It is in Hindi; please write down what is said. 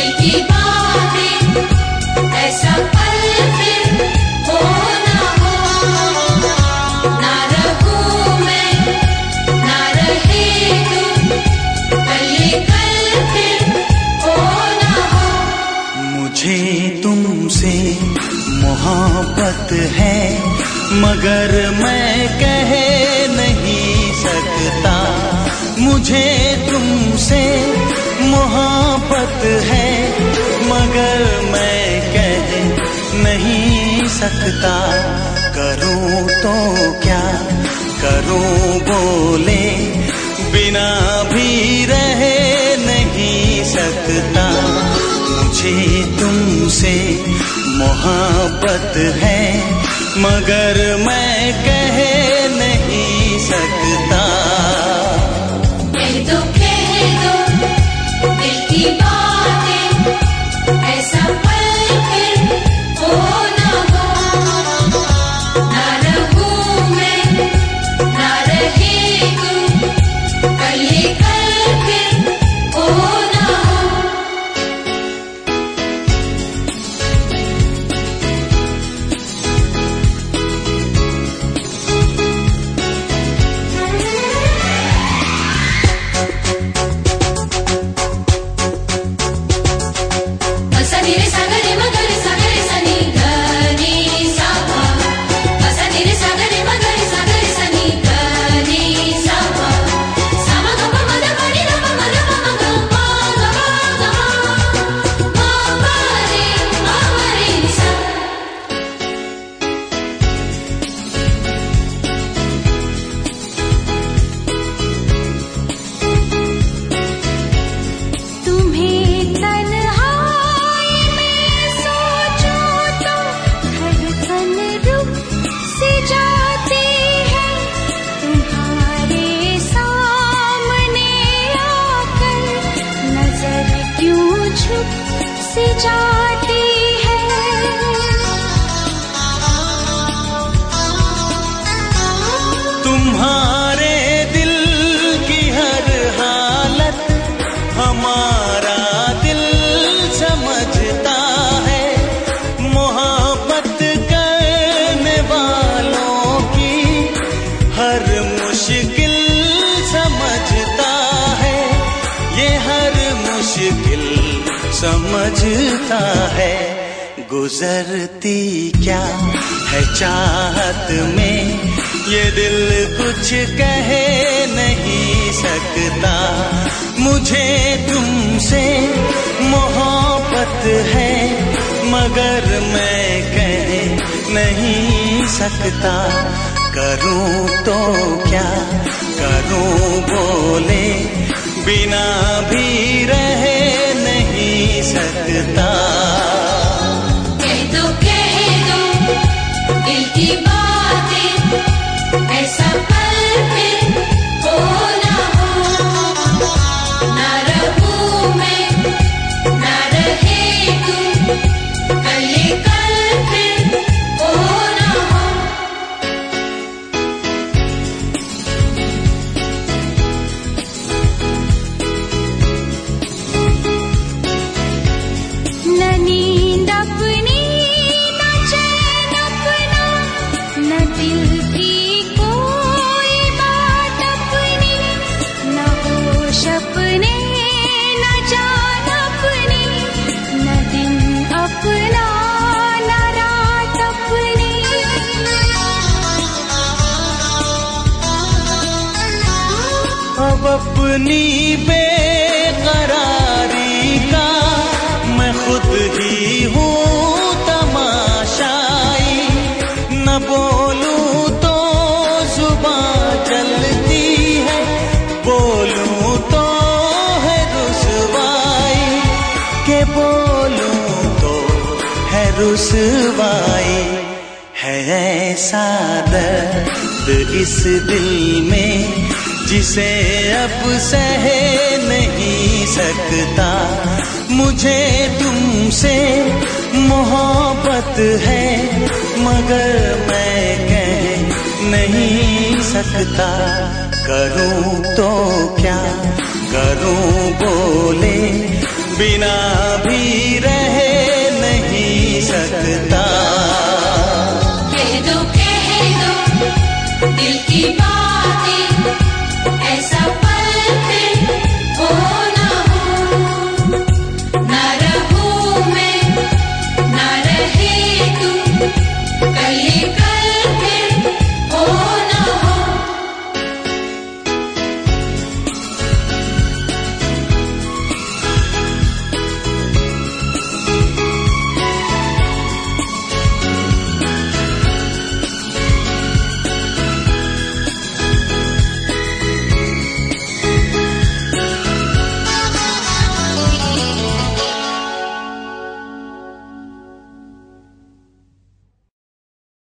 दिल की बातें ऐसा पल फिर हो ना हो, ना रहूं मैं ना रहे तू, कल ये कल फिर हो ना हो। मुझे तुमसे मोहब्बत है मगर मैं कह नहीं सकता, मुझे तुमसे मोहब्बत है मगर मैं कह नहीं सकता। करूं तो क्या करूं बोले बिना भी रह नहीं सकता। मुझे तुमसे मोहब्बत है मगर मैं कह नहीं सकता। कह दो दिल की बातें ऐसा पल फिर हो ना हो, ना रहूं मैं ना रहे तू, कल ये कल फिर हो ना हो। तुम्हारे दिल की हर हालत हमारा दिल समझता है, मोहब्बत करने वालों की हर मुश्किल समझता है, ये हर मुश्किल समझता है। गुजरती क्या है चाहत में ये दिल कुछ कह नहीं सकता। मुझे तुमसे मोहब्बत है मगर मैं कह नहीं सकता। करूं तो क्या करूं बोले बिना भी रह नहीं सकता। कह दो दिल की बातें ऐसा पल फिर हो ना हो, ना रहूं मैं ना रहे तू, कल ये कल फिर हो ना हो। न नींद अपनी न चैन अपना, न दिल की कोई बात अपनी, न होश अपने न जान अपनी, न दिन अपना न रात अपनी। अब अपनी बेकरारी का मैं खुद ही हूँ तमाशाई, न बोलूं तो जुबान चलती है, बोलूं तो है रुसवाई, के बोलूं तो है रुसवाई। है ऐसा दर्द इस दिल में जिसे अब सह नहीं सकता। मुझे तुमसे मोहब्बत है मगर मैं कह नहीं सकता। करूं तो क्या करूं बोले बिना भी रह नहीं सकता। कह दो दिल की बात।